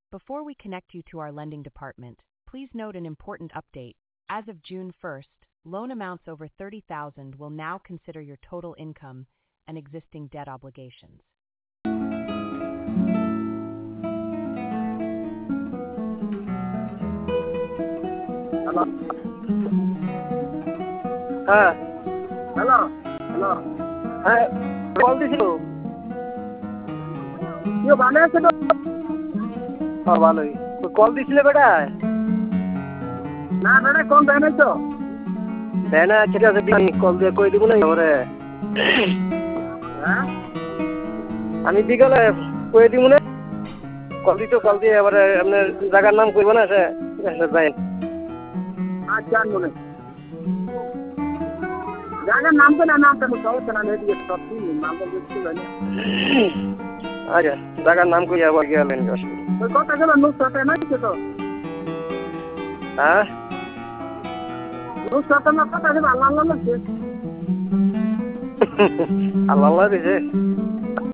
Before we connect you to our lending department, please note an important update. As of June 1st, loan amounts over $30,000 will now consider your total income and existing debt obligations. Hello. হ্যাঁ hello hello হ্যাঁ call দিছিল কি ভালো আছে তো ভালোই তো call দিছিলে বেটা না বেটা কোন দেয় নাই তো দেয় না ঠিক আছে কল দিয়ে কই দিব না এবারে হ্যাঁ আমি বিকালে কই দিব না কল দিয়ে এবারে আপনার জায়গার নাম কইব না সে যাই আচ্ছা বলে জায়গার নাম তো নামটা সমস্যা না নেই সব নাম বলতে না আচ্ছা জায়গার নাম কই আবার গেলেন ওই কথা গেল নুসরাতে নাই তো হ্যাঁ নুসরাতে না কথা গেল আল্লাহ আল্লাহ লাগছে আল্লাহ আল্লাহ দিছে